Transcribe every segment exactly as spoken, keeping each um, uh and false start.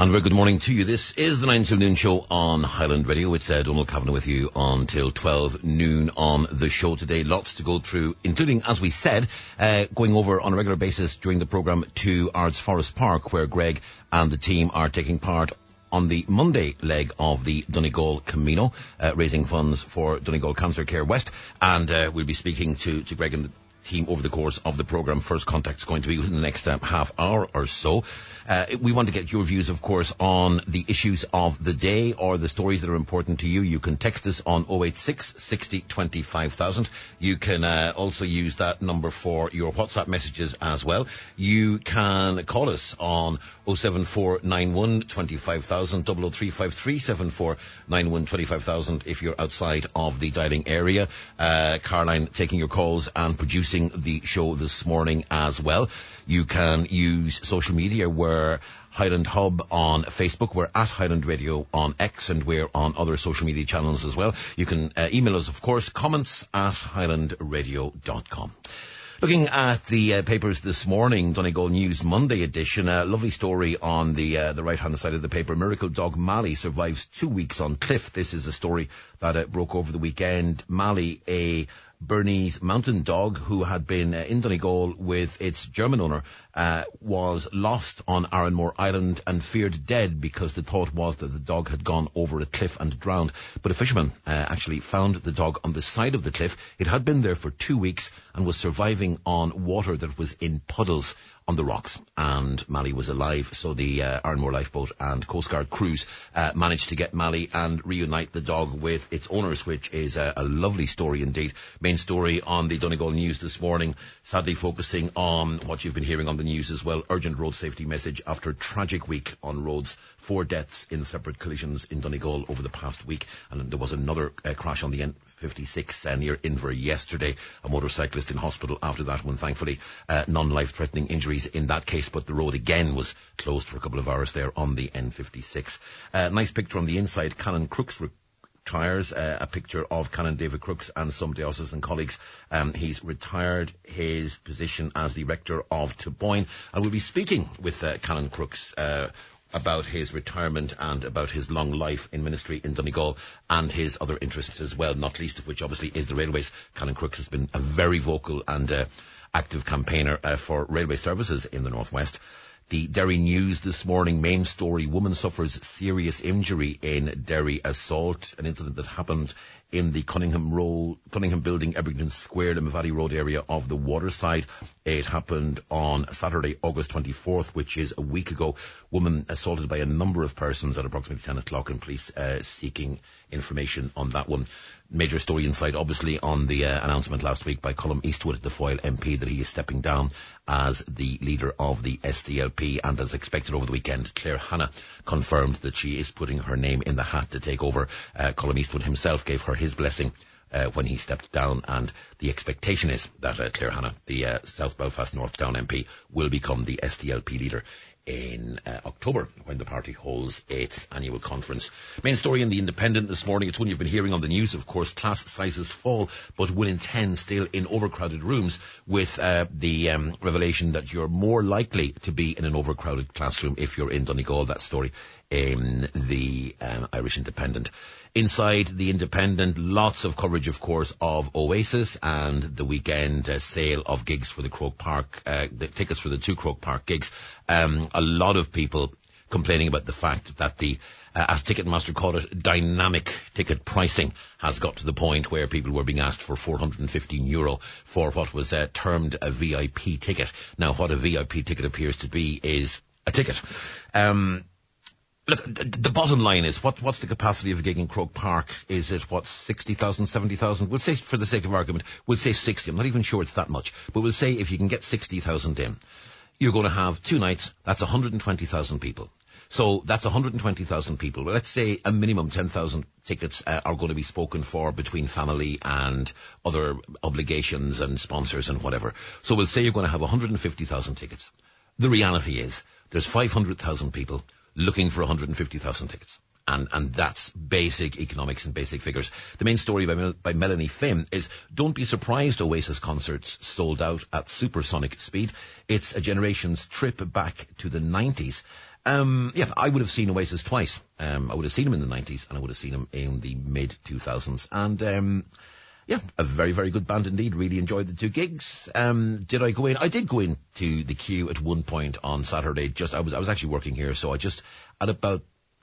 And very good morning to you. This is the nine till noon show on Highland Radio. It's uh, Donald Kavanagh with you until twelve noon on the show today. Lots to go through, including, as we said, uh, going over on a regular basis during the programme to Ards Forest Park, where Greg and the team are taking part on the Monday leg of the Donegal Camino, uh, raising funds for Donegal Cancer Care West. And uh, we'll be speaking to, to Greg and the team over the course of the programme. First contact's going to be within the next um, half hour or so. Uh, we want to get your views, of course, on the issues of the day or the stories that are important to you. You can text us on oh eight six, sixty, twenty-five thousand. You can uh, also use that number for your WhatsApp messages as well. You can call us on oh seven four nine one, twenty-five thousand, oh oh three five three, seven four nine one, twenty-five thousand if you're outside of the dialing area. Uh, Caroline taking your calls and producing the show this morning as well. You can use social media. We're Highland Hub on Facebook. We're at Highland Radio on X, and we're on other social media channels as well. You can uh, email us, of course, comments at highland radio dot com. Looking at the uh, papers this morning, Donegal News Monday edition, a lovely story on the uh, the right-hand side of the paper. Miracle dog Mally survives two weeks on cliff. This is a story that uh, broke over the weekend. Mally, a Bernese mountain dog who had been uh, in Donegal with its German owner, uh, was lost on Arranmore Island and feared dead because the thought was that the dog had gone over a cliff and drowned. But a fisherman uh, actually found the dog on the side of the cliff. It had been there for two weeks and was surviving on water that was in puddles on the rocks, and Mally was alive. So the uh, Arranmore Lifeboat and Coast Guard crews uh, managed to get Mally and reunite the dog with its owners, which is a, a lovely story indeed. Main story on the Donegal News this morning, sadly focusing on what you've been hearing on the news as well. Urgent road safety message after a tragic week on roads. Four deaths in separate collisions in Donegal over the past week, and there was another uh, crash on the N fifty-six uh, near Inver yesterday. A motorcyclist in hospital after that one, thankfully. Uh, non-life-threatening injuries in that case, but the road again was closed for a couple of hours there on the N fifty-six. Uh, nice picture on the inside. Canon Crooks retires. Uh, a picture of Canon David Crooks and some diocesan colleagues. Um, he's retired his position as the rector of Taboyne, and we'll be speaking with uh, Canon Crooks uh, about his retirement and about his long life in ministry in Donegal and his other interests as well, not least of which obviously is the railways. Canon Crooks has been a very vocal and uh, active campaigner uh, for railway services in the Northwest. The Derry News this morning, main story, woman suffers serious injury in Derry assault, an incident that happened in the Cunningham Road, Cunningham Building, Ebrington Square, Limavady Valley Road area of the Waterside. It happened on Saturday, August twenty-fourth, which is a week ago. Woman assaulted by a number of persons at approximately ten o'clock, and police uh, seeking information on that one. Major story inside, obviously, on the uh, announcement last week by Colm Eastwood, the Foyle M P, that he is stepping down as the leader of the S D L P. And as expected over the weekend, Claire Hanna confirmed that she is putting her name in the hat to take over. Uh, Colm Eastwood himself gave her his blessing uh, when he stepped down, and the expectation is that uh, Claire Hanna, the uh, South Belfast North Down M P, will become the S D L P leader in uh, October, when the party holds its annual conference. Main story in The Independent this morning, it's one you've been hearing on the news, of course. Class sizes fall, but one in ten still in overcrowded rooms, with uh, the um, revelation that you're more likely to be in an overcrowded classroom if you're in Donegal. That story in the um, Irish Independent. Inside The Independent, lots of coverage, of course, of Oasis and the weekend uh, sale of gigs for the Croke Park, uh, the tickets for the two Croke Park gigs. Um, a lot of people complaining about the fact that the, uh, as Ticketmaster called it, dynamic ticket pricing has got to the point where people were being asked for four hundred fifteen euro for what was uh, termed a V I P ticket. Now, what a V I P ticket appears to be is a ticket. Um, Look, the bottom line is, what, what's the capacity of a gig in Croke Park? Is it, what, sixty thousand, seventy thousand? We'll say, for the sake of argument, we'll say sixty. I'm not even sure it's that much. But we'll say if you can get sixty thousand in, you're going to have two nights, that's one hundred twenty thousand people. So that's one hundred twenty thousand people. Well, let's say a minimum ten thousand tickets uh, are going to be spoken for between family and other obligations and sponsors and whatever. So we'll say you're going to have one hundred fifty thousand tickets. The reality is, there's five hundred thousand people looking for one hundred fifty thousand tickets. And, and that's basic economics and basic figures. The main story by, Mel- by Melanie Finn is, don't be surprised Oasis concerts sold out at supersonic speed. It's a generation's trip back to the nineties. Um, yeah, I would have seen Oasis twice. Um, I would have seen them in the nineties and I would have seen them in the mid two thousands. And, um, yeah, a very, very good band indeed. Really enjoyed the two gigs. Um, did I go in? I did go into the queue at one point on Saturday. Just, I was, I was actually working here. So I just, at about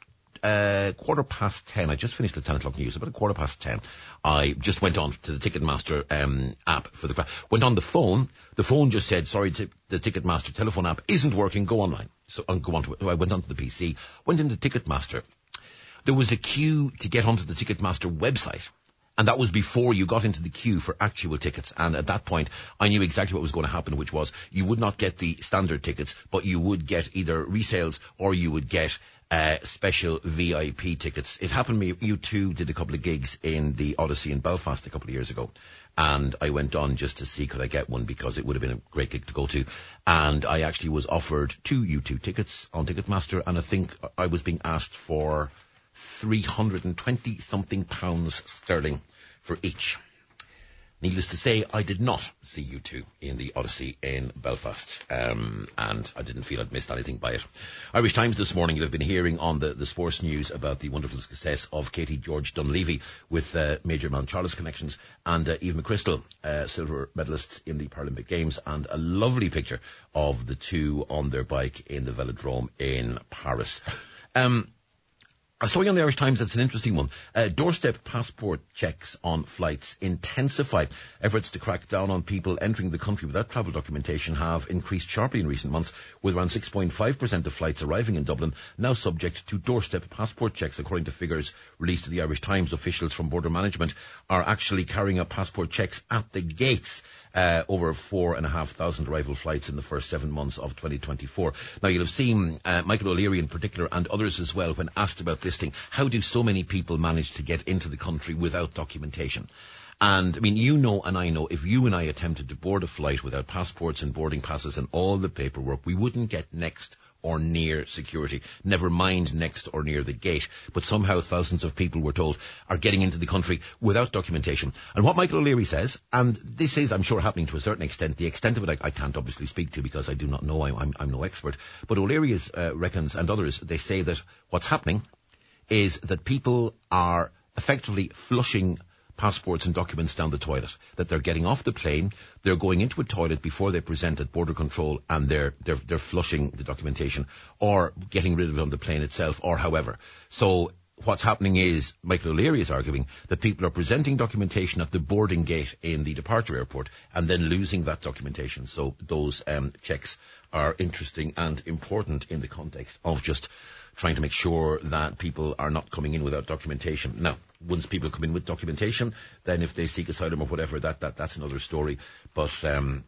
Uh, quarter past ten, I just finished the ten o'clock news, about a quarter past ten, I just went on to the Ticketmaster um, app for the crowd. Went on the phone, the phone just said, sorry, t- the Ticketmaster telephone app isn't working, go online. So I'll go on to it. So I went onto the P C, went into Ticketmaster. There was a queue to get onto the Ticketmaster website. And that was before you got into the queue for actual tickets. And at that point, I knew exactly what was going to happen, which was you would not get the standard tickets, but you would get either resales or you would get uh, special V I P tickets. It happened to me, U two did a couple of gigs in the Odyssey in Belfast a couple of years ago. And I went on just to see could I get one because it would have been a great gig to go to. And I actually was offered two U two tickets on Ticketmaster. And I think I was being asked for three hundred twenty something pounds sterling for each. Needless to say, I did not see U two in the Odyssey in Belfast, um, and I didn't feel I'd missed anything by it. Irish Times this morning, you'll have been hearing on the, the sports news about the wonderful success of Katie George Dunleavy with uh, Major Mount Charles connections, and uh, Eve McChrystal, uh, silver medalists in the Paralympic Games, and a lovely picture of the two on their bike in the Velodrome in Paris. Um, A story on the Irish Times that's an interesting one. Uh, doorstep passport checks on flights intensify. Efforts to crack down on people entering the country without travel documentation have increased sharply in recent months, with around six point five percent of flights arriving in Dublin now subject to doorstep passport checks. According to figures released to the Irish Times, officials from Border Management are actually carrying out passport checks at the gates. Uh, over four and a half thousand arrival flights in the first seven months of twenty twenty-four. Now, you'll have seen uh, Michael O'Leary in particular and others as well when asked about this thing. How do so many people manage to get into the country without documentation? And, I mean, you know and I know if you and I attempted to board a flight without passports and boarding passes and all the paperwork, we wouldn't get next or near security, never mind next or near the gate. But somehow thousands of people, we're told, are getting into the country without documentation. And what Michael O'Leary says, and this is, I'm sure, happening to a certain extent, the extent of it I, I can't obviously speak to because I do not know, I'm, I'm, I'm no expert, but O'Leary is, uh, reckons, and others, they say that what's happening is that people are effectively flushing passports and documents down the toilet, that they're getting off the plane, they're going into a toilet before they present at border control and they're, they're, they're flushing the documentation or getting rid of it on the plane itself or however. So what's happening is, Michael O'Leary is arguing that people are presenting documentation at the boarding gate in the departure airport and then losing that documentation. So those um, checks are interesting and important in the context of just trying to make sure that people are not coming in without documentation. Now, once people come in with documentation, then if they seek asylum or whatever, that, that that's another story. But um,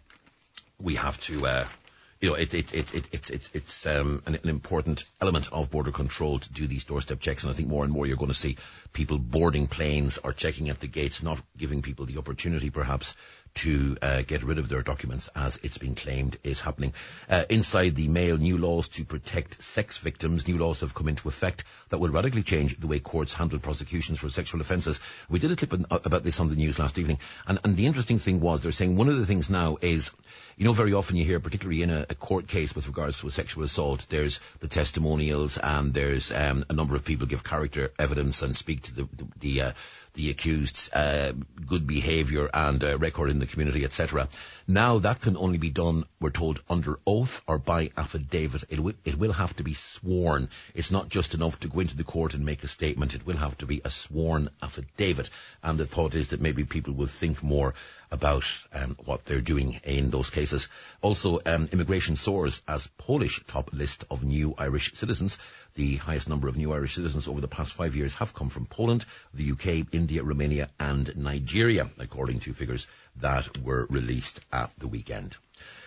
we have to, uh, you know, it, it, it, it, it's it's it's um, an, an important element of border control to do these doorstep checks. And I think more and more you're going to see people boarding planes or checking at the gates, not giving people the opportunity, perhaps, to uh, get rid of their documents, as it's been claimed is happening. Uh, inside the Mail, new laws to protect sex victims. New laws have come into effect that will radically change the way courts handle prosecutions for sexual offences. We did a clip on, about this on the news last evening, and, and the interesting thing was they're saying one of the things now is, you know, very often you hear, particularly in a, a court case with regards to a sexual assault, there's the testimonials and there's um, a number of people give character evidence and speak to the, the, the uh, the accused's uh, good behaviour and uh, record in the community, et cetera. Now that can only be done, we're told, under oath or by affidavit. It will, it will have to be sworn. It's not just enough to go into the court and make a statement. It will have to be a sworn affidavit. And the thought is that maybe people will think more about um, what they're doing in those cases. Also, um, immigration soars as Polish top list of new Irish citizens. The highest number of new Irish citizens over the past five years have come from Poland, the U K, India, Romania and Nigeria, according to figures that were released at the weekend.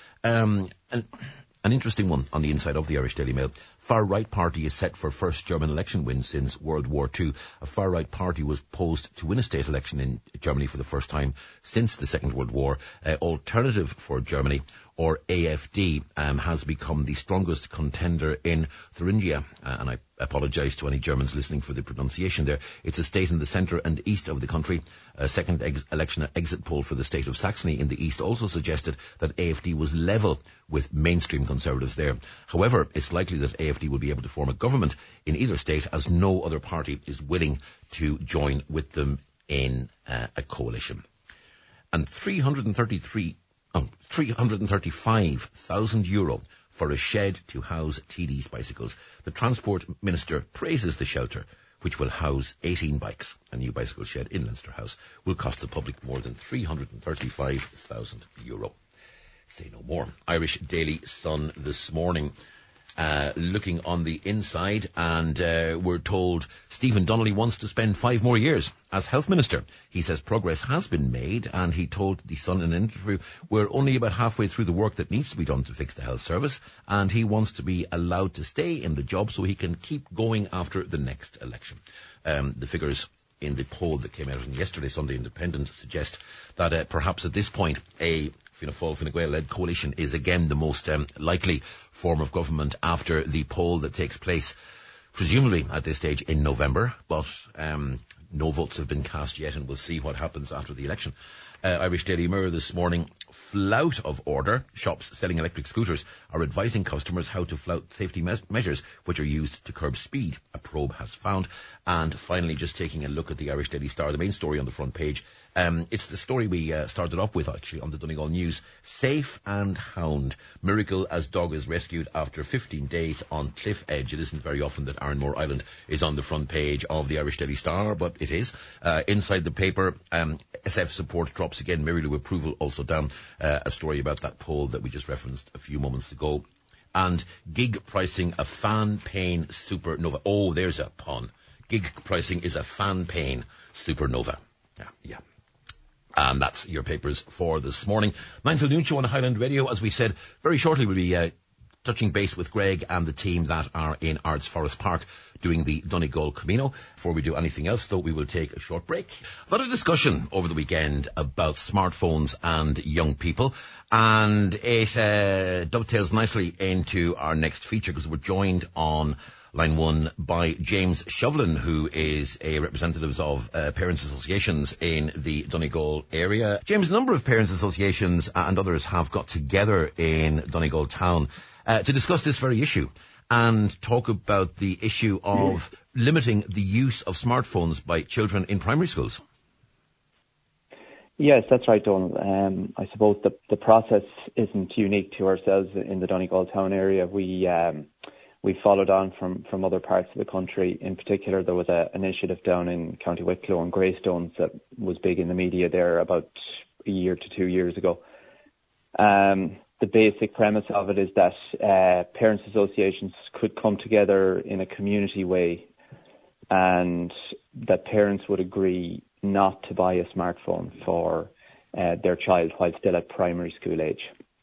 Um, and an interesting one on the inside of the Irish Daily Mail. Far-right party is set for first German election win since World War Two. A far-right party was posed to win a state election in Germany for the first time since the Second World War. Uh, Alternative for Germany, or A F D, um, has become the strongest contender in Thuringia. Uh, and I apologise to any Germans listening for the pronunciation there. It's a state in the centre and east of the country. A second ex- election exit poll for the state of Saxony in the east also suggested that A F D was level with mainstream Conservatives there. However, it's likely that A F D will be able to form a government in either state, as no other party is willing to join with them in uh, a coalition. And three hundred thirty-three, oh, three hundred thirty-five thousand euro for a shed to house T D's bicycles. The Transport Minister praises the shelter, which will house eighteen bikes. A new bicycle shed in Leinster House will cost the public more than three hundred thirty-five thousand euro. Say no more. Irish Daily Sun this morning, uh, looking on the inside, and uh, we're told Stephen Donnelly wants to spend five more years as Health Minister. He says progress has been made, and he told the Sun in an interview, we're only about halfway through the work that needs to be done to fix the health service, and he wants to be allowed to stay in the job so he can keep going after the next election. Um, the figures in the poll that came out on yesterday, Sunday Independent, suggest that uh, perhaps at this point a Fianna Fáil, Fine Gael-led coalition is again the most um, likely form of government after the poll that takes place, presumably at this stage in November, but um, no votes have been cast yet, and we'll see what happens after the election. Uh, Irish Daily Mirror this morning, flout of order. Shops selling electric scooters are advising customers how to flout safety me- measures which are used to curb speed, a probe has found. And finally, just taking a look at the Irish Daily Star, the main story on the front page. Um, it's the story we uh, started off with, actually, on the Donegal News. Safe and hound. Miracle as dog is rescued after fifteen days on cliff edge. It isn't very often that Arranmore Island is on the front page of the Irish Daily Star, but it is. Uh, inside the paper, um, S F support drops again. Mary-Lou approval also down. Uh, a story about that poll that we just referenced a few moments ago. And gig pricing, a fan paying supernova. Oh, there's a pun. Gig pricing is a fan paying supernova. Yeah, yeah. And that's your papers for this morning. Nine till noon show on Highland Radio. As we said, very shortly we'll be uh, touching base with Greg and the team that are in Ards Forest Park doing the Donegal Camino. Before we do anything else, though, we will take a short break. A lot of discussion over the weekend about smartphones and young people, and it uh, dovetails nicely into our next feature, because we're joined on line one by James Shovlin, who is a representative of uh, parents' associations in the Donegal area. James, a number of parents' associations and others have got together in Donegal town uh, to discuss this very issue and talk about the issue of limiting the use of smartphones by children in primary schools. Yes, that's right, Donald. Um, I suppose the, the process isn't unique to ourselves in the Donegal town area. We um, we followed on from, from other parts of the country. In particular, there was an initiative down in County Wicklow and Greystones that was big in the media there about a year to two years ago. Um, the basic premise of it is that uh, parents' associations could come together in a community way, and that parents would agree not to buy a smartphone for uh, their child while still at primary school age.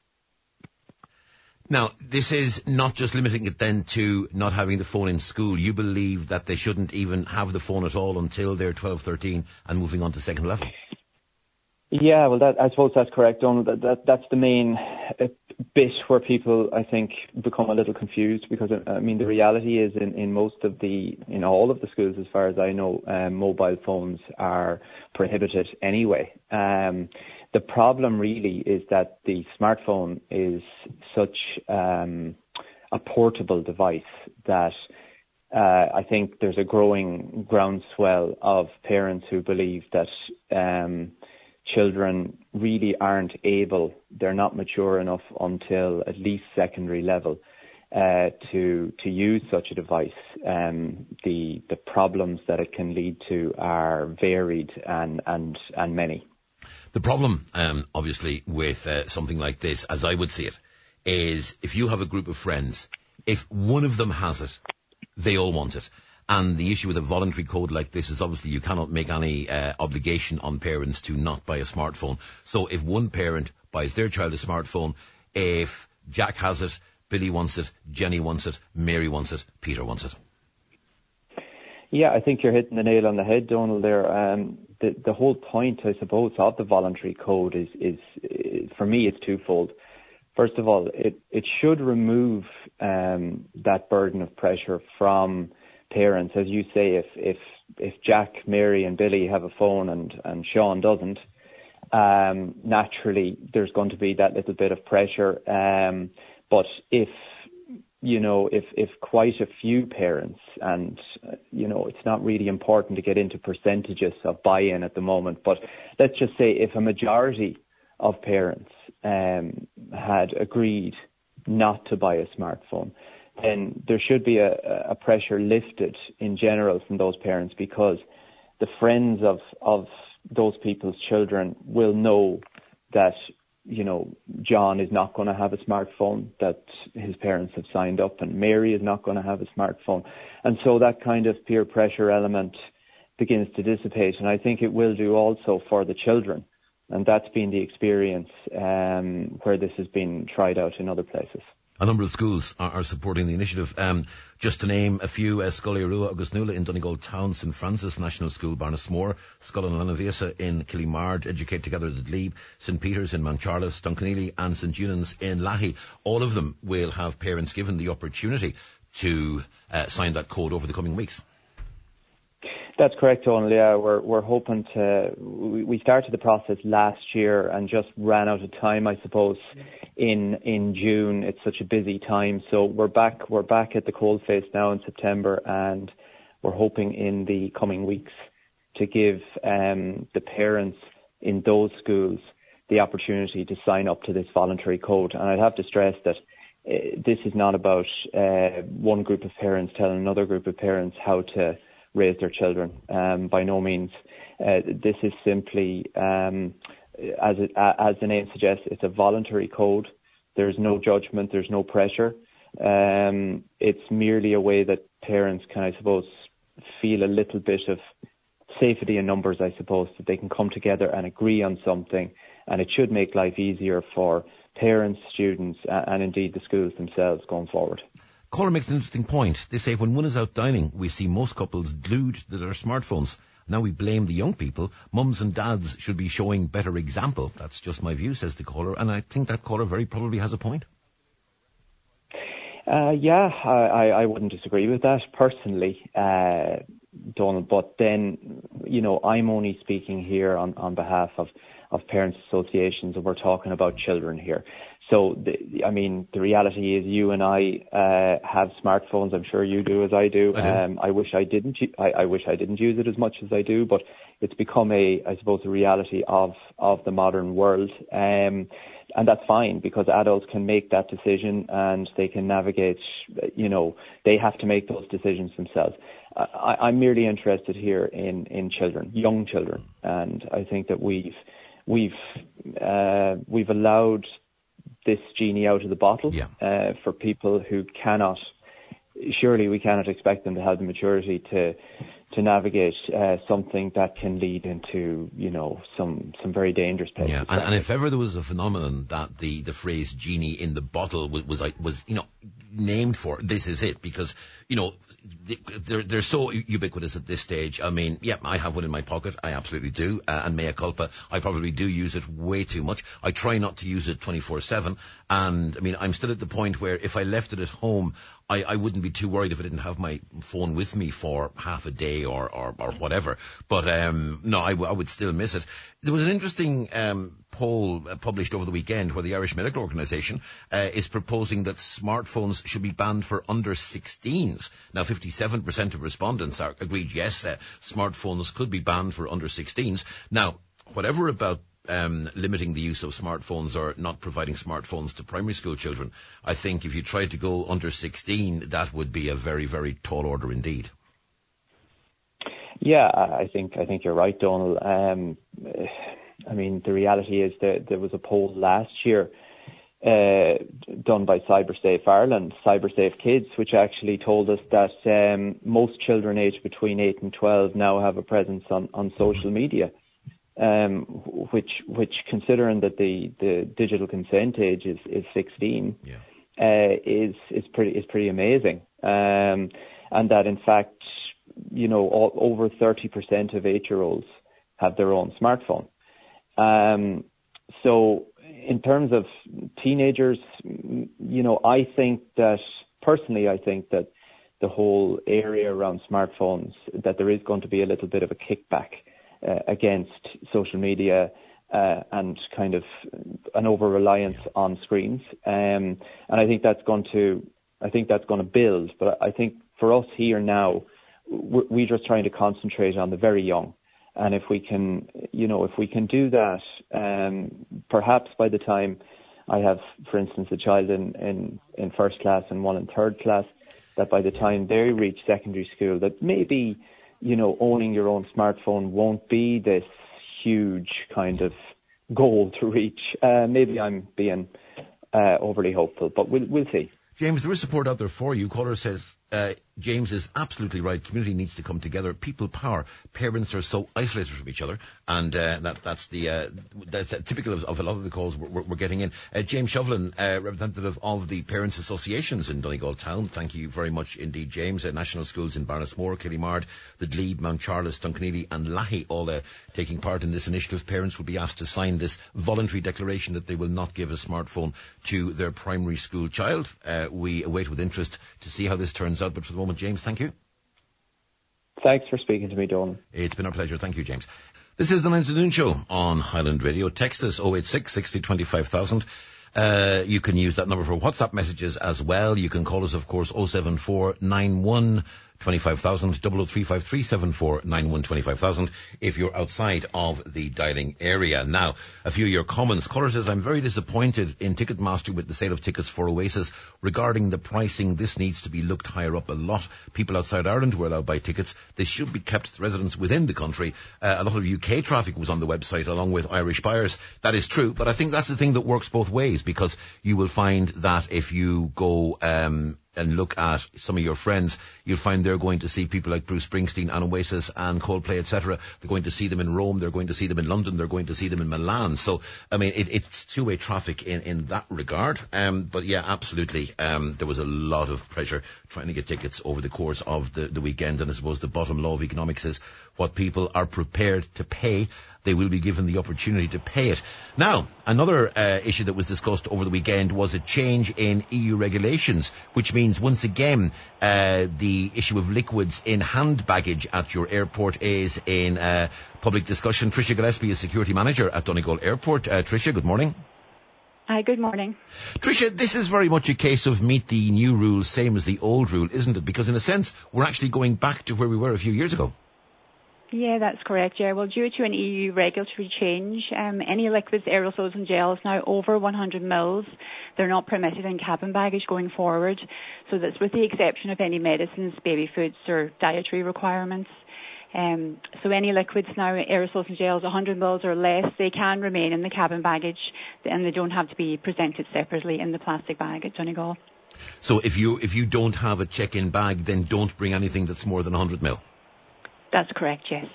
Now, this is not just limiting it then to not having the phone in school. You believe that they shouldn't even have the phone at all until they're twelve, thirteen and moving on to second level? Yeah, well, that, I suppose that's correct, Donald. That, that, that's the main uh, bit where people, I think, become a little confused, because, I mean, the reality is in, in most of the, in all of the schools, as far as I know, um, mobile phones are prohibited anyway. Um, the problem really is that the smartphone is such um, a portable device that uh, I think there's a growing groundswell of parents who believe that um, children really aren't able, they're not mature enough until at least secondary level uh, to to use such a device. Um, the the problems that it can lead to are varied and and, and many. The problem, um, obviously, with uh, something like this, as I would see it, is if you have a group of friends, if one of them has it, they all want it. And the issue with a voluntary code like this is obviously you cannot make any uh, obligation on parents to not buy a smartphone. So if one parent buys their child a smartphone, if Jack has it, Billy wants it, Jenny wants it, Mary wants it, Peter wants it. Yeah, I think you're hitting the nail on the head, Donald, there. Um, the, the whole point, I suppose, of the voluntary code is, is, is for me, it's twofold. First of all, it, it should remove um, that burden of pressure from parents, as you say, if if if Jack, Mary, and Billy have a phone and and Sean doesn't, um, naturally there's going to be that little bit of pressure. Um, but if you know, if, if quite a few parents, and, uh, you know, it's not really important to get into percentages of buy-in at the moment, but let's just say if a majority of parents um, had agreed not to buy a smartphone, then there should be a, a pressure lifted in general from those parents, because the friends of, of those people's children will know that, you know, John is not going to have a smartphone that his parents have signed up, and Mary is not going to have a smartphone. And so that kind of peer pressure element begins to dissipate. And I think it will do also for the children. And that's been the experience um, where this has been tried out in other places. A number of schools are, are supporting the initiative. Um, just to name a few, uh, Scolia Rua Agus Nula in Donegal Town, Saint Francis National School, Barnesmore, Scoil na Lanavisa in Killimard, Educate Together at Glebe, Saint Peter's in Mancharles, Duncanely and Saint Eunan's in Lahey. All of them will have parents given the opportunity to uh, sign that code over the coming weeks. That's correct, Donal. Yeah, we're we're hoping to. We, we started the process last year and just ran out of time, I suppose. In in June, it's such a busy time, so we're back. We're back at the coalface now in September, and we're hoping in the coming weeks to give um, the parents in those schools the opportunity to sign up to this voluntary code. And I'd have to stress that uh, this is not about uh, one group of parents telling another group of parents how to raise their children. Um, by no means. Uh, this is simply, um, as it, as the name suggests, it's a voluntary code. There's no judgment. There's no pressure. Um, it's merely a way that parents can, I suppose, feel a little bit of safety in numbers, I suppose, that they can come together and agree on something. And it should make life easier for parents, students, and, and indeed the schools themselves going forward. Caller makes an interesting point. They say when one is out dining, we see most couples glued to their smartphones. Now we blame the young people. Mums and dads should be showing better example. That's just my view, says the caller, and I think that caller very probably has a point. Uh, yeah, I, I wouldn't disagree with that personally, uh, Donald. But then, you know, I'm only speaking here on, on behalf of, of parents' associations, and we're talking about children here. So, the, I mean, the reality is you and I uh, have smartphones. I'm sure you do, as I do. I do. Um, I wish I didn't. I, I wish I didn't use it as much as I do, but it's become a, I suppose, a reality of of the modern world. Um, and that's fine, because adults can make that decision and they can navigate. You know, they have to make those decisions themselves. I, I'm merely interested here in in children, young children, and I think that we've we've uh, we've allowed this genie out of the bottle. Yeah. uh, for people who cannot, surely we cannot expect them to have the maturity to to navigate uh, something that can lead into, you know, some some very dangerous places. Yeah, and, and if ever there was a phenomenon that the, the phrase genie in the bottle was, was like was you know named for, this is it, because you know they're they're so ubiquitous at this stage. I mean, yeah, I have one in my pocket, I absolutely do, uh, and mea culpa, I probably do use it way too much. I try not to use it twenty-four seven, and I mean, I'm still at the point where if I left it at home, I, I wouldn't be too worried if I didn't have my phone with me for half a day or, or, or whatever. But um, no, I, w- I would still miss it. There was an interesting um, poll uh, published over the weekend where the Irish Medical Organisation uh, is proposing that smartphones should be banned for under sixteens. Now, fifty-seven percent of respondents are agreed, yes, uh, smartphones could be banned for under sixteens. Now, whatever about Um, limiting the use of smartphones or not providing smartphones to primary school children, I think if you tried to go under sixteen, that would be a very, very tall order indeed. Yeah, I think I think you're right, Donald. Um, I mean, the reality is that there was a poll last year uh, done by CyberSafe Ireland, CyberSafe Kids, which actually told us that um, most children aged between eight and twelve now have a presence on, on social media. Um, which, which, considering that the, the digital consent age is, is sixteen, yeah. uh, is is pretty is pretty amazing. Um, and that in fact, you know, all, over thirty percent of eight-year-olds have their own smartphone. Um, so, in terms of teenagers, you know, I think that personally, I think that the whole area around smartphones, that there is going to be a little bit of a kickback uh, against social media uh, and kind of an over-reliance on screens. Um, and I think that's going to, I think that's going to build. But I think for us here now, we're, we're just trying to concentrate on the very young. And if we can, you know, if we can do that, um, perhaps by the time I have, for instance, a child in, in, in first class and one in third class, that by the time they reach secondary school, that maybe, you know, owning your own smartphone won't be this huge kind of goal to reach. Uh, maybe I'm being uh, overly hopeful, but we'll, we'll see. James, there is support out there for you. Caller says, uh, James is absolutely right. Community needs to come together. People power. Parents are so isolated from each other, and uh, that, that's the uh, that's typical of, of a lot of the calls we're, we're getting in. Uh, James Shovlin, uh, representative of the Parents Associations in Donegal Town. Thank you very much indeed, James. Uh, national schools in Barnesmore, Killymard, the Glebe, Mount Charles, Dunkeneely and Lahey all uh, taking part in this initiative. Parents will be asked to sign this voluntary declaration that they will not give a smartphone to their primary school child. Uh, we await with interest to see how this turns out, but for the moment, James, thank you. Thanks for speaking to me, Donald. It's been our pleasure. Thank you, James. This is the nine to Noon Show on Highland Radio. Text us oh eight six, sixty, twenty-five thousand. Uh, you can use that number for WhatsApp messages as well. You can call us, of course, oh seven four nine one twenty-five thousand, double oh three five three seven four nine one twenty-five thousand if you're outside of the dialing area. Now, a few of your comments. Caller says, I'm very disappointed in Ticketmaster with the sale of tickets for Oasis. Regarding the pricing, this needs to be looked higher up a lot. People outside Ireland were allowed to buy tickets. They should be kept residents within the country. Uh, a lot of U K traffic was on the website along with Irish buyers. That is true, but I think that's the thing that works both ways, because you will find that if you go um and look at some of your friends, you'll find they're going to see people like Bruce Springsteen and Oasis and Coldplay, et cetera. They're going to see them in Rome, they're going to see them in London, they're going to see them in Milan. So, I mean, it, it's two-way traffic in, in that regard. Um, but yeah, absolutely. Um, there was a lot of pressure trying to get tickets over the course of the, the weekend. And I suppose the bottom law of economics is what people are prepared to pay, they will be given the opportunity to pay it. Now, another uh, issue that was discussed over the weekend was a change in E U regulations, which means once again uh, the issue of liquids in hand baggage at your airport is in uh, public discussion. Tricia Gillespie is security manager at Donegal Airport. Uh, Tricia, good morning. Hi, good morning. Tricia, this is very much a case of meet the new rules, same as the old rule, isn't it? Because in a sense, we're actually going back to where we were a few years ago. Yeah, that's correct, yeah. Well, due to an E U regulatory change, um, any liquids, aerosols and gels now over one hundred mils, they're not permitted in cabin baggage going forward. So that's with the exception of any medicines, baby foods or dietary requirements. Um, so any liquids now, aerosols and gels, one hundred mils or less, they can remain in the cabin baggage and they don't have to be presented separately in the plastic bag at Donegal. So if you if you don't have a check-in bag, then don't bring anything that's more than one hundred mil? That's correct, yes.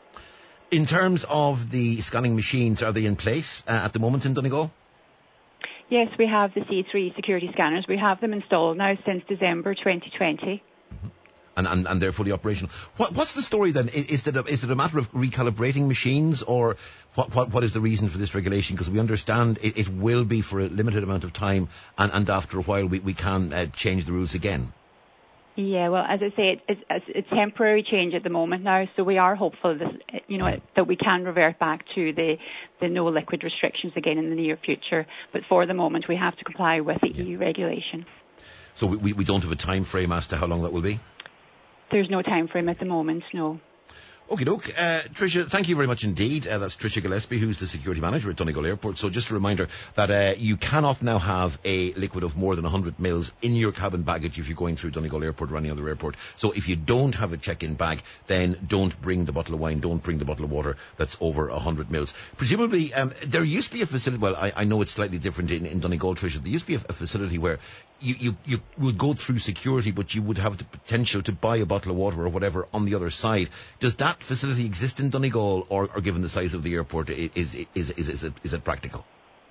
In terms of the scanning machines, are they in place uh, at the moment in Donegal? Yes, we have the C three security scanners. We have them installed now since December twenty twenty. Mm-hmm. And, and, and they're fully operational. What, what's the story then? Is, is, it a, is it a matter of recalibrating machines, or what, what, what is the reason for this regulation? Because we understand it, it will be for a limited amount of time, and, and after a while we, we can uh, change the rules again. Yeah, well, as I say, it's, it's a temporary change at the moment now, so we are hopeful that, you know, that we can revert back to the, the no liquid restrictions again in the near future. But for the moment, we have to comply with the yeah. E U regulation. So we, we don't have a time frame as to how long that will be? There's no time frame at the moment, no. Okie doke. Uh, Tricia, thank you very much indeed. Uh, that's Tricia Gillespie, who's the security manager at Donegal Airport. So just a reminder that uh, you cannot now have a liquid of more than one hundred mils in your cabin baggage if you're going through Donegal Airport or any other airport. So if you don't have a check-in bag, then don't bring the bottle of wine, don't bring the bottle of water that's over one hundred mils. Presumably, um, there used to be a facility, well, I, I know it's slightly different in, in Donegal, Tricia. There used to be a, a facility where you, you, you would go through security, but you would have the potential to buy a bottle of water or whatever on the other side. Does that facility exist in Donegal, or, or given the size of the airport, is is is is, is, it, is it practical?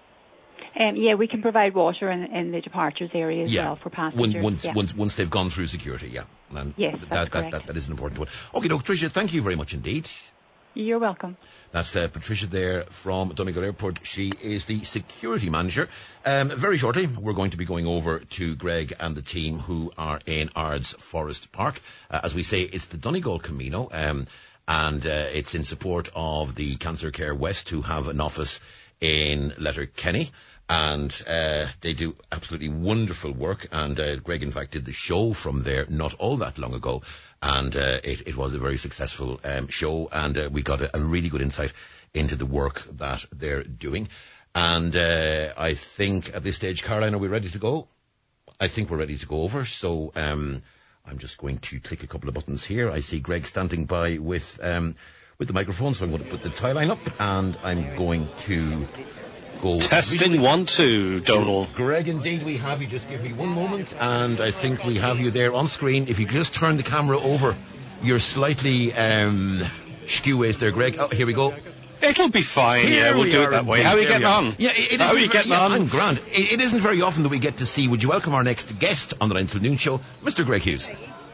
Um, yeah, we can provide water in, in the departures area as yeah. well for passengers. Once, yeah. once, once they've gone through security, yeah. And yes, that, that's that, that, that is an important one. Okay, Doc, Tricia, thank you very much indeed. You're welcome. That's uh, Patricia there from Donegal Airport. She is the security manager. Um, very shortly, we're going to be going over to Greg and the team who are in Ards Forest Park. Uh, as we say, it's the Donegal Camino, um, and uh, it's in support of the Cancer Care West, who have an office in Letterkenny. And uh, they do absolutely wonderful work. And uh, Greg, in fact, did the show from there not all that long ago. And uh, it, it was a very successful um, show. And uh, we got a, a really good insight into the work that they're doing. And uh, I think at this stage, Caroline, are we ready to go? I think we're ready to go over. So um, I'm just going to click a couple of buttons here. I see Greg standing by with um, with the microphone. So I'm going to put the tie line up. And I'm going to... Go. Testing one, two, Donal. Greg, indeed we have you. Just give me one moment, and I think we have you there on screen. If you could just turn the camera over, you're slightly um, skew-ways there, Greg. Oh, here we go. It'll be fine. Here yeah, we'll we do are, it that indeed. way. How are you There getting we are. on? Yeah, it, it How are you very, getting yeah, on? I'm grand. It, it isn't very often that we get to see. Would you welcome our next guest on the Nine Till Noon Show, Mister Greg Hughes?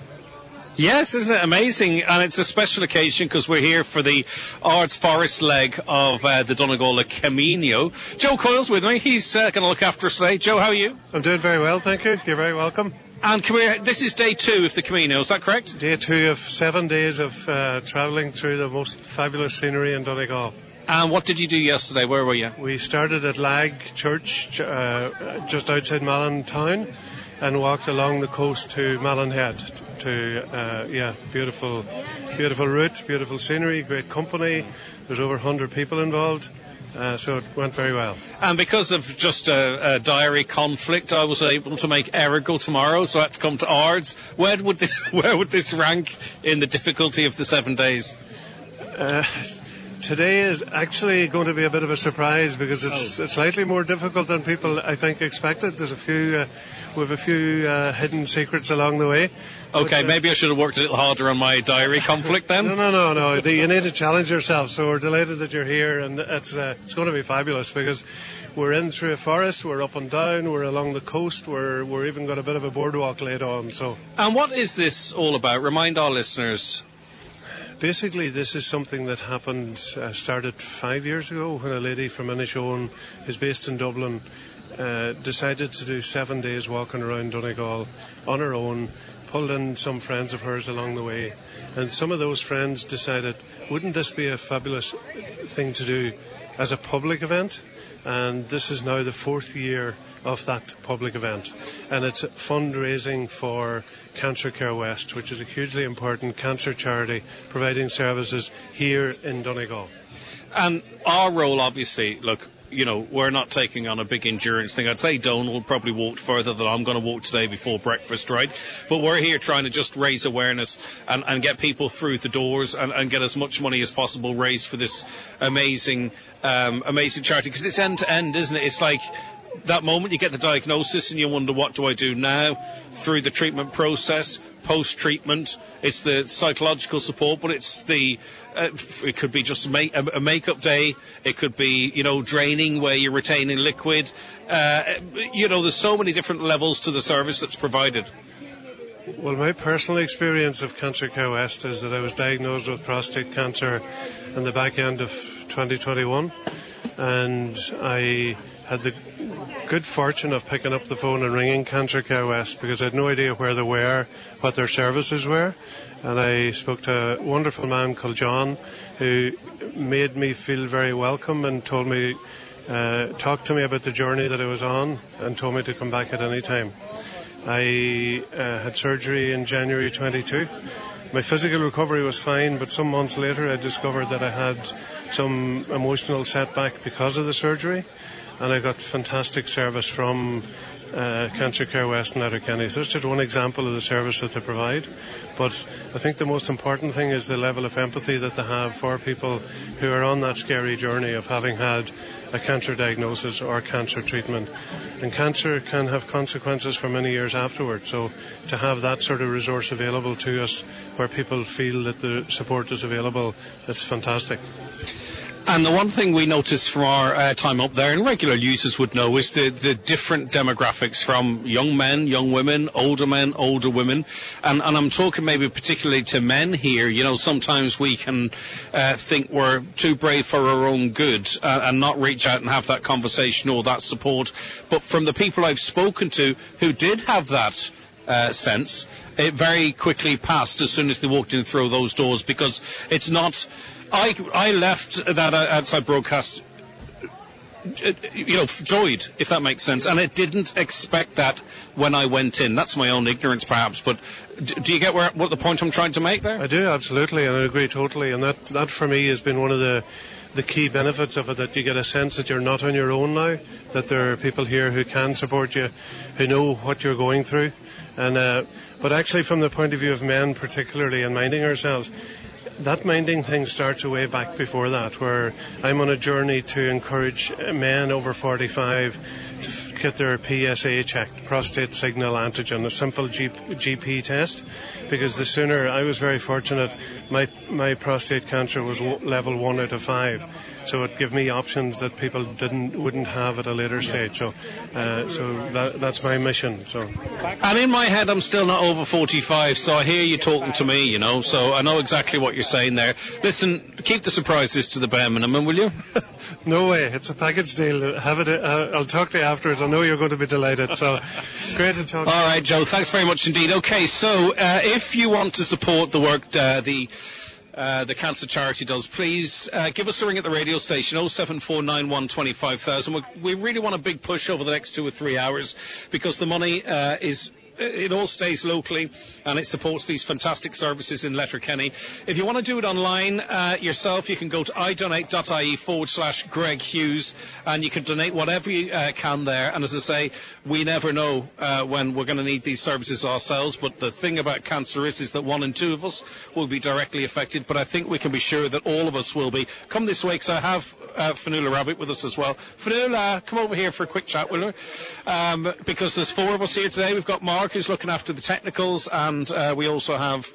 Yes, isn't it amazing? And it's a special occasion because we're here for the Ards Forest leg of uh, the Donegal Camino. Joe Coyle's with me. He's uh, going to look after us today. Joe, how are you? I'm doing very well, thank you. You're very welcome. And can we, this is day two of the Camino, is that correct? Day two of seven days of uh, travelling through the most fabulous scenery in Donegal. And what did you do yesterday? Where were you? We started at Lag Church, uh, just outside Malin town, and walked along the coast to Malin Head. To uh, yeah, beautiful, beautiful route, beautiful scenery, great company. There's over one hundred people involved, uh, so it went very well. And because of just a, a diary conflict, I was able to make Errigal tomorrow, so I had to come to Ards. Where would this, where would this rank in the difficulty of the seven days? Uh, Today is actually going to be a bit of a surprise because it's, oh. it's slightly more difficult than people, I think, expected. There's a few, uh, we have a few uh, hidden secrets along the way. Okay, but, uh, maybe I should have worked a little harder on my diary conflict then. No, no, no, no. The, you need to challenge yourself. So we're delighted that you're here, and it's uh, it's going to be fabulous because we're in through a forest, we're up and down, we're along the coast, we're we're even got a bit of a boardwalk laid on. So. And what is this all about? Remind our listeners. Basically, this is something that happened, uh, started five years ago when a lady from Inishowen, who's based in Dublin, uh, decided to do seven days walking around Donegal on her own, pulled in some friends of hers along the way, and some of those friends decided, wouldn't this be a fabulous thing to do as a public event? And this is now the fourth year of that public event, and it's fundraising for Cancer Care West, which is a hugely important cancer charity providing services here in Donegal. And our role, obviously, look, you know, we're not taking on a big endurance thing. I'd say Donal probably walked further than I'm going to walk today before breakfast, right? But we're here trying to just raise awareness and, and get people through the doors and, and get as much money as possible raised for this amazing, um, amazing charity. Because it's end to end, isn't it? It's like that moment you get the diagnosis and you wonder, what do I do now? Through the treatment process, post-treatment, it's the psychological support, but it's the, uh, it could be just a, make, a, a makeup day, it could be, you know, draining where you're retaining liquid, uh, you know, there's so many different levels to the service that's provided. Well, my personal experience of Cancer Care West is that I was diagnosed with prostate cancer in the back end of twenty twenty-one, and I had the good fortune of picking up the phone and ringing Cancer Care West because I had no idea where they were, what their services were, and I spoke to a wonderful man called John who made me feel very welcome and told me, uh, talked to me about the journey that I was on and told me to come back at any time. I uh, had surgery in January twenty-two. My physical recovery was fine, but some months later I discovered that I had some emotional setback because of the surgery, and I got fantastic service from uh, Cancer Care West in Letterkenny. So that's just one example of the service that they provide. But I think the most important thing is the level of empathy that they have for people who are on that scary journey of having had a cancer diagnosis or cancer treatment. And cancer can have consequences for many years afterwards. So to have that sort of resource available to us where people feel that the support is available, it's fantastic. And the one thing we noticed from our uh, time up there, and regular users would know, is the, the different demographics from young men, young women, older men, older women. And, and I'm talking maybe particularly to men here. You know, sometimes we can uh, think we're too brave for our own good uh, and not reach out and have that conversation or that support. But from the people I've spoken to who did have that uh, sense, it very quickly passed as soon as they walked in through those doors, because it's not... I, I left that outside broadcast, you know, joyed, if that makes sense, and I didn't expect that when I went in. That's my own ignorance, perhaps, but do you get where, what the point I'm trying to make there? I do, absolutely, and I agree totally, and that, that for me has been one of the, the key benefits of it, that you get a sense that you're not on your own now, that there are people here who can support you, who know what you're going through, and uh, but actually from the point of view of men particularly and minding ourselves, that minding thing starts way back before that, where I'm on a journey to encourage men over forty-five to get their P S A checked, prostate signal antigen, a simple G P test, because the sooner, I was very fortunate, my my prostate cancer was level one out of five. So it gave me options that people didn't wouldn't have at a later stage. So, uh, so that, that's my mission. So, and in my head, I'm still not over forty-five. So I hear you talking to me, you know. So I know exactly what you're saying there. Listen, keep the surprises to the bare minimum, will you? No way. It's a package deal. Have it. Uh, I'll talk to you afterwards. I know you're going to be delighted. So great to talk. All right, Joe. Thanks very much indeed. Okay, so uh, if you want to support the work, uh, the Uh, the cancer charity does, please uh, give us a ring at the radio station, oh seven four nine one, two five thousand. We, we really want a big push over the next two or three hours, because the money uh, is... it all stays locally, and it supports these fantastic services in Letterkenny. If you want to do it online uh, yourself, you can go to idonate.ie forward slash Greg Hughes, and you can donate whatever you uh, can there. And as I say, we never know uh, when we're going to need these services ourselves, but the thing about cancer is, is that one in two of us will be directly affected, but I think we can be sure that all of us will be. Come this way, because I have uh, Fionnuala Rabbit with us as well. Fionnuala, come over here for a quick chat, will you? Um, because there's four of us here today. We've got Mark, who's looking after the technicals, and uh, we also have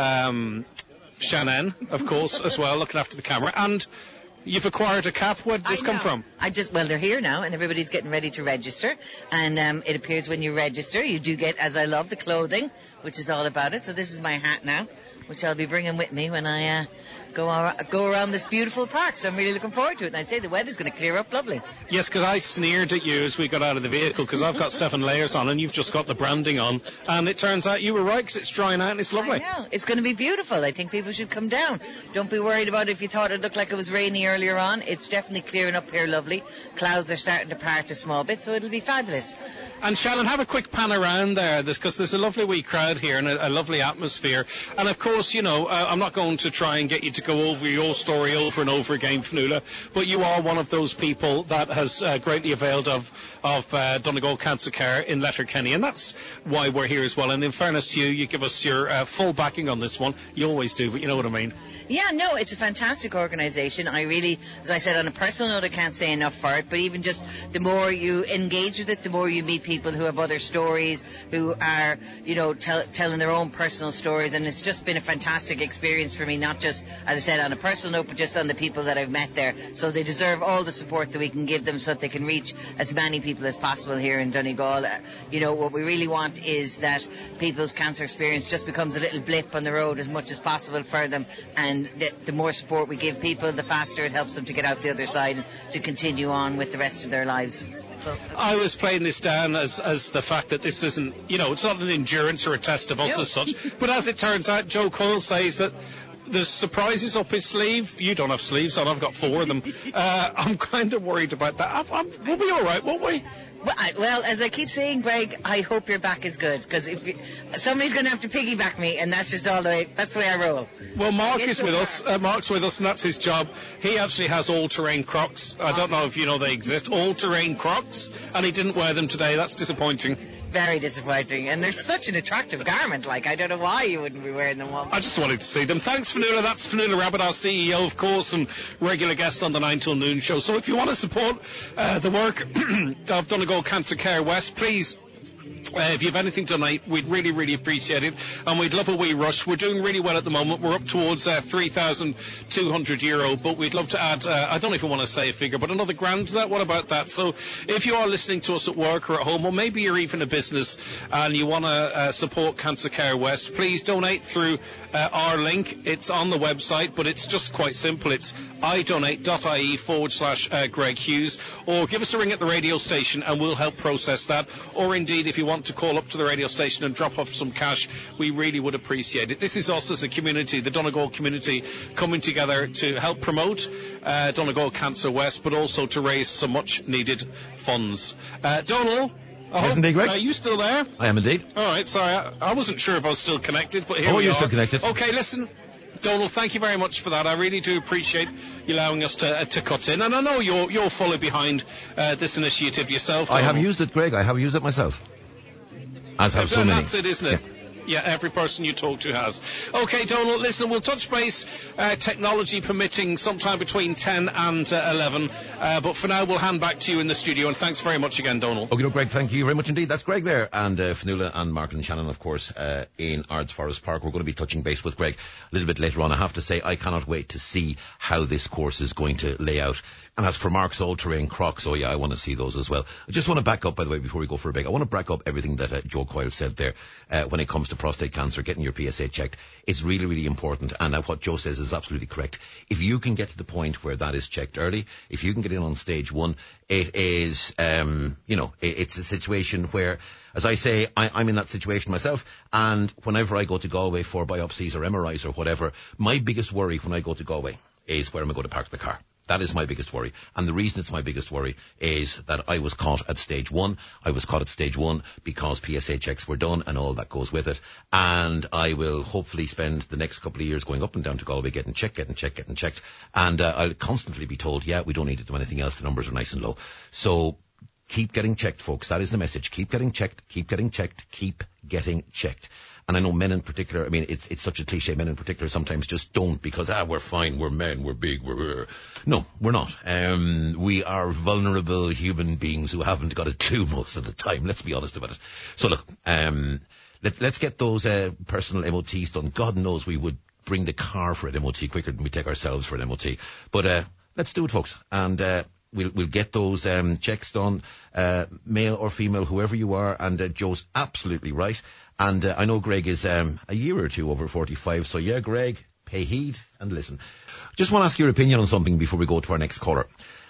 um, Shannon, of course, as well, looking after the camera. And you've acquired a cap. Where did this come from? I just, well, they're here now, and everybody's getting ready to register. And um, it appears when you register, you do get, as I love, the clothing, which is all about it. So this is my hat now, which I'll be bringing with me when I uh, go, ar- go around this beautiful park. So I'm really looking forward to it. And I'd say the weather's going to clear up lovely. Yes, because I sneered at you as we got out of the vehicle, because I've got seven layers on and you've just got the branding on. And it turns out you were right, because it's drying out and it's lovely. I know. It's going to be beautiful. I think people should come down. Don't be worried about it if you thought it looked like it was rainy earlier on. It's definitely clearing up here lovely. Clouds are starting to part a small bit, so it'll be fabulous. And Shannon, have a quick pan around there, because there's a lovely wee crowd here and a, a lovely atmosphere. And of course, you know, uh, I'm not going to try and get you to go over your story over and over again, Fionnuala, but you are one of those people that has uh, greatly availed of of uh, Donegal Cancer Care in Letterkenny, and that's why we're here as well. And in fairness to you, you give us your uh, full backing on this one. You always do, but you know what I mean. Yeah, no, it's a fantastic organisation. I really, as I said, on a personal note, I can't say enough for it, but even just the more you engage with it, the more you meet people who have other stories, who are, you know, tell, telling their own personal stories, and it's just been a fantastic experience for me, not just, as I said, on a personal note, but just on the people that I've met there. So they deserve all the support that we can give them so that they can reach as many people as possible here in Donegal. Uh, you know, what we really want is that people's cancer experience just becomes a little blip on the road as much as possible for them, and And the, the more support we give people, the faster it helps them to get out the other side and to continue on with the rest of their lives. So, I was playing this down as, as the fact that this isn't, you know, it's not an endurance or a test of us no. as such. But as it turns out, Joe Cole says that there's surprises up his sleeve. You don't have sleeves on, I've got four of them. Uh, I'm kind of worried about that. I'm, I'm, we'll be all right, won't we? Well, I, well, as I keep saying, Greg, I hope your back is good, because if you, somebody's going to have to piggyback me, and that's just all the way. That's the way I roll. Well, Mark is with us. Uh, Mark's with us, and that's his job. He actually has all-terrain Crocs. I don't know if you know they exist. All-terrain Crocs, and he didn't wear them today. That's disappointing. Very disappointing, and they're such an attractive garment. Like, I don't know why you wouldn't be wearing them. All. I just wanted to see them. Thanks, Fionnuala. That's Fionnuala Rabbit, our C E O, of course, and regular guest on the nine till noon show. So if you want to support uh, the work of Donegal Cancer Care West, please Uh, if you have anything to donate, we'd really, really appreciate it. And we'd love a wee rush. We're doing really well at the moment. We're up towards uh, three thousand two hundred euro, but we'd love to add, uh, I don't know if I want to say a figure, but another grand to that. What about that? So if you are listening to us at work or at home, or maybe you're even a business and you want to uh, support Cancer Care West, please donate through uh, our link. It's on the website, but it's just quite simple. It's idonate.ie forward slash uh, Greg Hughes, or give us a ring at the radio station and we'll help process that. Or indeed, if you want to call up to the radio station and drop off some cash, we really would appreciate it. This is us as a community, the Donegal community, coming together to help promote uh, Donegal Cancer West, but also to raise some much needed funds. Uh, Donal, Yes, indeed, Greg. Are you still there? I am indeed. All right, sorry, I, I wasn't sure if I was still connected, but here oh, we you're are. still connected. Okay, listen, Donal, thank you very much for that. I really do appreciate you allowing us to uh, to cut in, and I know you're you're fully behind uh, this initiative yourself, Donal. I have used it, Greg. I have used it myself. As have so many. That's it, isn't it? Yeah. Yeah, every person you talk to has. OK, Donal, listen, we'll touch base, uh, technology permitting, sometime between ten and uh, eleven. Uh, but for now, we'll hand back to you in the studio. And thanks very much again, Donal. OK, no, Greg, thank you very much indeed. That's Greg there. And uh, Fionnuala and Mark and Shannon, of course, uh, in Ards Forest Park. We're going to be touching base with Greg a little bit later on. I have to say, I cannot wait to see how this course is going to lay out. And as for Mark's all-terrain Crocs, oh yeah, I want to see those as well. I just want to back up, by the way, before we go for a break. I want to back up everything that uh, Joe Coyle said there uh, when it comes to prostate cancer, getting your P S A checked. It's really, really important. And uh, what Joe says is absolutely correct. If you can get to the point where that is checked early, if you can get in on stage one, it is, um, you know, it, it's a situation where, as I say, I, I'm in that situation myself. And whenever I go to Galway for biopsies or M R Is or whatever, my biggest worry when I go to Galway is where am I going to park the car. That is my biggest worry. And the reason it's my biggest worry is that I was caught at stage one. I was caught at stage one because P S A checks were done and all that goes with it. And I will hopefully spend the next couple of years going up and down to Galway getting checked, getting checked, getting checked. And uh, I'll constantly be told, yeah, we don't need to do anything else. The numbers are nice and low. So keep getting checked, folks. That is the message. Keep getting checked, keep getting checked, keep getting checked. And I know men in particular, I mean, it's it's such a cliche, men in particular sometimes just don't because, ah, we're fine, we're men, we're big, we're... we're. No, we're not. Um, we are vulnerable human beings who haven't got a clue most of the time. Let's be honest about it. So look, um, let, let's get those uh, personal M O Ts done. God knows we would bring the car for an M O T quicker than we take ourselves for an M O T. But uh, let's do it, folks. And... Uh, We'll, we'll get those um, checks done, uh, male or female, whoever you are. And uh, Joe's absolutely right. And uh, I know Greg is um, a year or two over forty-five. So, yeah, Greg, pay heed and listen. Just want to ask your opinion on something before we go to our next caller.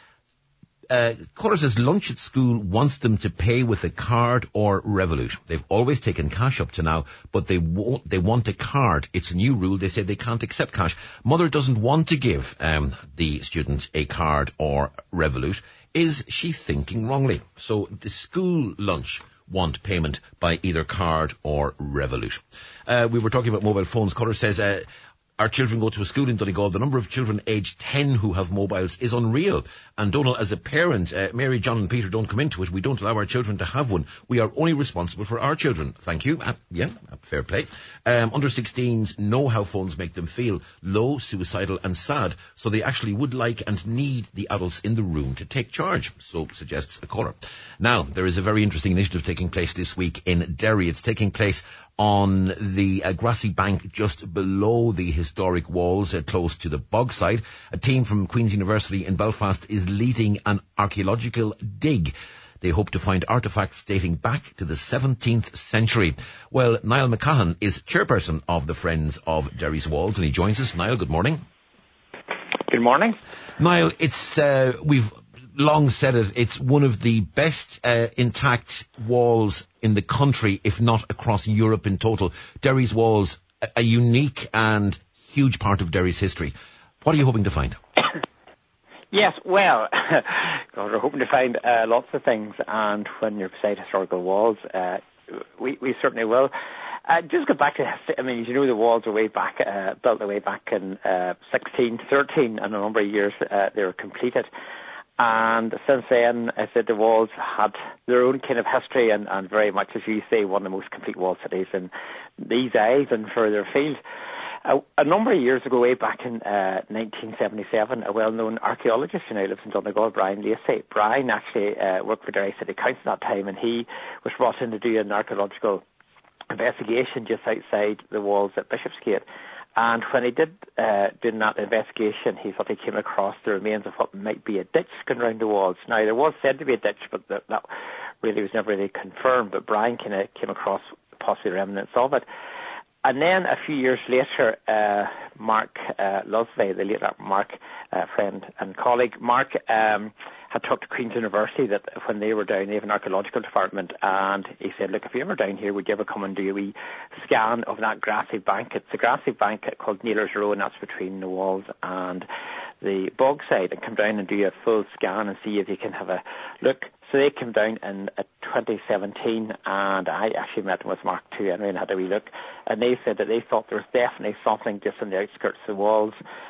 Uh, caller says lunch at school wants them to pay with a card or Revolut. They've always taken cash up to now, but they won't, they want a card. It's a new rule. They say they can't accept cash. Mother doesn't want to give um, the student a card or Revolut. Is she thinking wrongly? So the school lunch want payment by either card or Revolut. Uh, we were talking about mobile phones. Caller says... Uh, Our children go to a school in Donegal. The number of children aged ten who have mobiles is unreal. And Donal, as a parent, uh, Mary, John and Peter don't come into it. We don't allow our children to have one. We are only responsible for our children. Thank you. Uh, yeah, uh, fair play. Um, under sixteens know how phones make them feel low, suicidal and sad. So they actually would like and need the adults in the room to take charge. So suggests a caller. Now, there is a very interesting initiative taking place this week in Derry. It's taking place on the uh, grassy bank just below the historic walls, uh, close to the Bogside. A team from Queen's University in Belfast is leading an archaeological dig. They hope to find artefacts dating back to the seventeenth century. Well, Niall McCahan is chairperson of the Friends of Derry's Walls, and he joins us. Niall, good morning. Good morning. Niall, it's uh, we've long said it, it's one of the best uh, intact walls in the country, if not across Europe in total. Derry's Walls, a, a unique and huge part of Derry's history. What are you hoping to find? Yes, well, we're hoping to find uh, lots of things, and when you're beside historical walls, uh, we, we certainly will. Uh, just go back to, I mean, as you know, the walls are way back, uh, built way back in uh, sixteen thirteen, and a number of years uh, they were completed. And since then, I said the walls had their own kind of history and, and very much, as you say, one of the most complete wall cities in these days and further afield. A, a number of years ago, way back in uh, nineteen seventy-seven, a well-known archaeologist who now lives in Donegal, Brian Lacey, Brian actually uh, worked for Derry City Council at that time, and he was brought in to do an archaeological investigation just outside the walls at Bishopsgate. And when he did uh, doing that investigation, he thought he came across the remains of what might be a ditch going around the walls. Now, there was said to be a ditch, but that, that really was never really confirmed. But Brian kind of came across possibly remnants of it. And then a few years later, uh, Mark uh, Lovely, the late Mark, uh, friend and colleague, Mark um, had talked to Queen's University that when they were down, they have an archaeological department, and he said, look, if you're ever down here, would you ever come and do a wee scan of that grassy bank? It's a grassy bank called Naylor's Row, and that's between the walls and the bog side, and come down and do a full scan and see if you can have a look. So they came down in uh, twenty seventeen, and I actually met them with Mark too, anyway, and had a wee look. And they said that they thought there was definitely something just on the outskirts of the walls,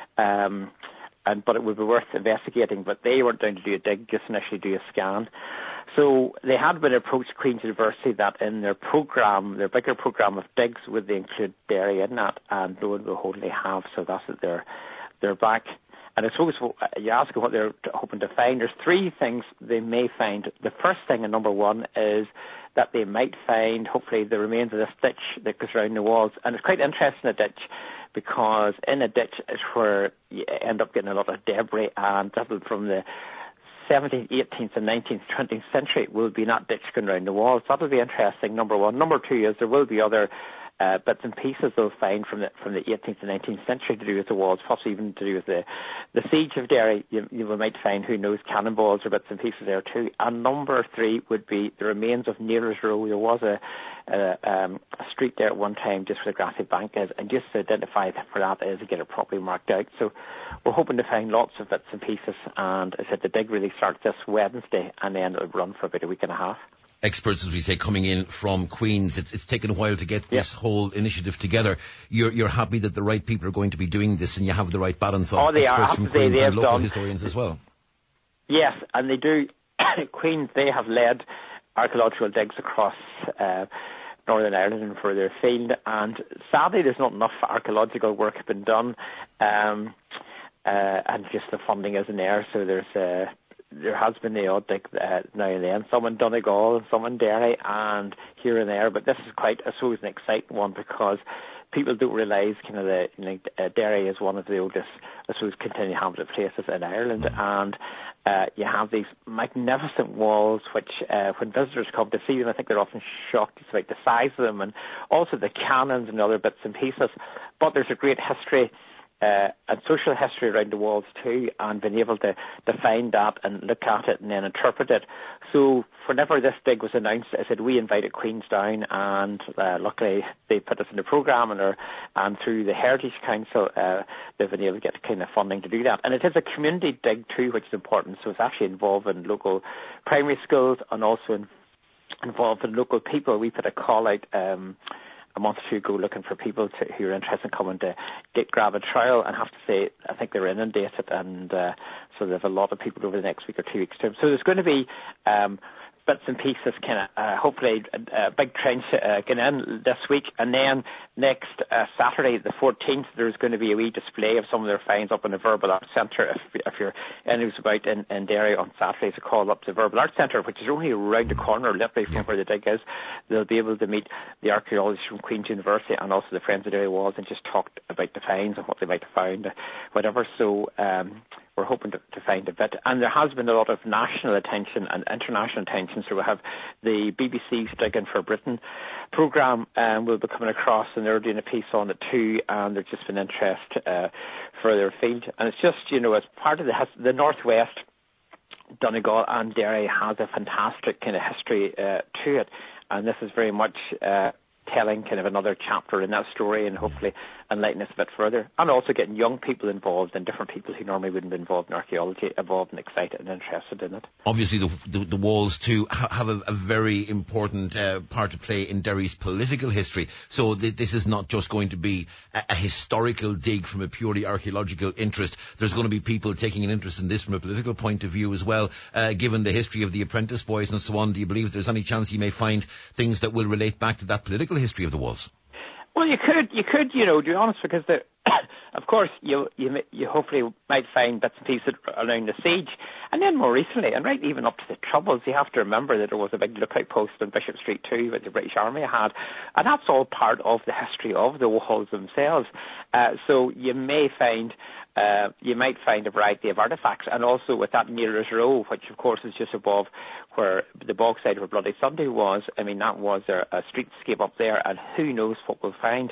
um, and but it would be worth investigating. But they weren't down to do a dig, just initially do a scan. So they had been approached Queen's University that in their programme, their bigger programme of digs, would they include Derry in that, and lo and behold, they have. So that's it. They're they're back. And I suppose you ask what they're hoping to find. There's three things they may find. The first thing, and number one, is that they might find, hopefully, the remains of this ditch that goes around the walls. And it's quite interesting, a ditch, because in a ditch is where you end up getting a lot of debris, and from the seventeenth, eighteenth, and nineteenth, twentieth century will be in that ditch going around the walls. That'll be interesting, number one. Number two is there will be other Uh, bits and pieces they'll find from the from the eighteenth and nineteenth century to do with the walls, possibly even to do with the the siege of Derry. You, you might find, who knows, cannonballs or bits and pieces there too. And number three would be the remains of Naylor's Row. There was a, a, um, a street there at one time just where the grassy bank is, and just to identify where that is and get it properly marked out. So we're hoping to find lots of bits and pieces, and as I said, the dig really starts this Wednesday, and then it'll run for about a week and a half. Experts, as we say, coming in from Queen's. It's, it's taken a while to get this yep. whole initiative together. You're, you're happy that the right people are going to be doing this, and you have the right balance of oh, they experts are. from They, Queen's they and local done. historians as well. Yes, and they do. Queen's, they have led archaeological digs across uh, Northern Ireland and further afield, and sadly there's not enough archaeological work been done, um, uh, and just the funding isn't there, so there's... Uh, There has been the odd dig uh, now and then, some in Donegal and some in Derry and here and there, but this is quite, I suppose, an exciting one because people don't realise kind of the, you know, uh, Derry is one of the oldest, I suppose, continually inhabited places in Ireland, and uh, you have these magnificent walls which, uh, when visitors come to see them, I think they're often shocked about the size of them, and also the cannons and other bits and pieces, but there's a great history Uh, and social history around the walls too, and being able to, to find that and look at it and then interpret it. So whenever this dig was announced, I said we invited Queen's down, and uh, luckily they put us in the programme, and, are, and through the Heritage Council uh, they've been able to get kind of funding to do that. And it is a community dig too, which is important, so it's actually involving local primary schools and also in, involving local people. We put a call out um, a month or two ago looking for people to, who are interested in coming to get grab a trial, and I have to say I think they're inundated, and uh, so there's a lot of people over the next week or two weeks' time. So there's going to be um, bits and pieces, kind of uh, hopefully a, a big trench uh, going in this week, and then next uh, Saturday the fourteenth there's going to be a wee display of some of their finds up in the Verbal Arts Centre. If, if you're anyone's about in, in Derry on Saturday, it's a call up to the Verbal Arts Centre, which is only around the corner, literally from where the dig is. They'll be able to meet the archaeologists from Queen's University and also the Friends of Derry Walls and just talk about the finds and what they might have found, whatever. So um, we're hoping to, to find a bit. And there has been a lot of national attention and international attention. So we have the B B C's Digging for Britain programme, and um, we'll be coming across, and they're doing a piece on it too, and there's just been interest uh, further afield. And it's just, you know, as part of the, the Northwest, Donegal and Derry has a fantastic kind of history uh, to it, and this is very much uh, telling kind of another chapter in that story, and hopefully enlighten us a bit further, and also getting young people involved and different people who normally wouldn't be involved in archaeology involved and excited and interested in it. Obviously the the, the walls too ha- have a, a very important uh, part to play in Derry's political history, so th- this is not just going to be a, a historical dig from a purely archaeological interest. There's going to be people taking an interest in this from a political point of view as well, uh, given the history of the Apprentice Boys and so on. Do you believe there's any chance you may find things that will relate back to that political history of the walls? Well, you could, you could, you know, to be honest, because the, of course, you, you you hopefully might find bits and pieces around the siege, and then more recently, and right even up to the Troubles, you have to remember that there was a big lookout post on Bishop Street too that the British Army had, and that's all part of the history of the walls themselves. Uh, so you may find. Uh, you might find a variety of artefacts, and also with that Nero's Row, which of course is just above where the Bogside where Bloody Sunday was. I mean, that was a, a streetscape up there, and who knows what we'll find.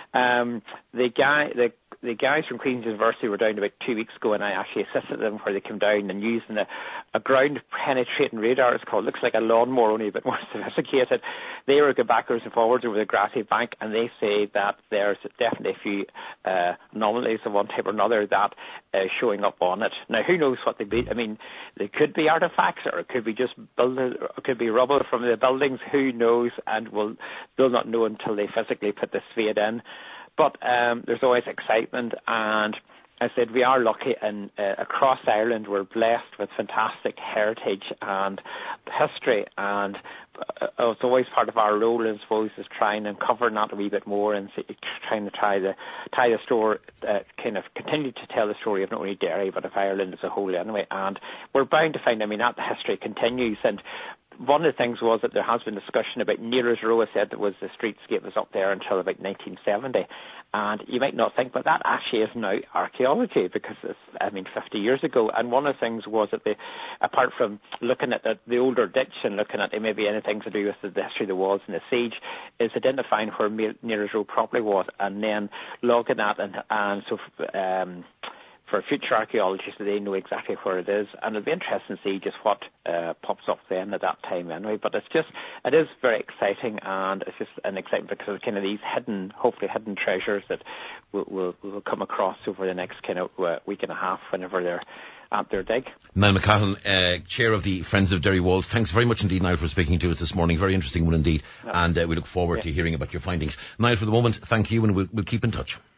Um, the guy, the the guys from Queen's University were down about two weeks ago, and I actually assisted them where they came down and using a, a ground-penetrating radar. It's called. Looks like a lawnmower, only a bit more sophisticated. They were going backwards and forwards over the grassy bank, and they say that there's definitely a few uh, anomalies of one type or another that uh, showing up on it. Now, who knows what they be? I mean, they could be artifacts, or it could be just building, or it could be rubble from the buildings. Who knows? And we'll they'll not know until they physically put the spade in. But um, there's always excitement, and as I said, we are lucky, and uh, across Ireland we're blessed with fantastic heritage and history, and uh, it's always part of our role, I suppose, is trying and covering that a wee bit more, and trying to tie the tie the story, uh, kind of continue to tell the story of not only Derry but of Ireland as a whole, anyway. And we're bound to find, I mean, that the history continues, and one of the things was that there has been discussion about Nero's Row. I said that was the streetscape was up there until about nineteen seventy. And you might not think, but that actually is now archaeology, because it's, I mean, fifty years ago. And one of the things was that they, apart from looking at the, the older ditch and looking at maybe anything to do with the history of the walls and the siege, is identifying where Nero's Row properly was, and then logging that, and, and so um, for future archaeologists, so they know exactly where it is, and it'll be interesting to see just what uh, pops up then at that time anyway. But it's just, it is very exciting, and it's just an excitement because of kind of these hidden, hopefully hidden treasures that we'll, we'll, we'll come across over the next kind of uh, week and a half whenever they're at their dig. Niall McCahon, uh, Chair of the Friends of Derry Walls, thanks very much indeed, Niall, for speaking to us this morning. Very interesting one indeed, yeah. and uh, we look forward yeah. to hearing about your findings. Niall, for the moment, thank you, and we'll, we'll keep in touch.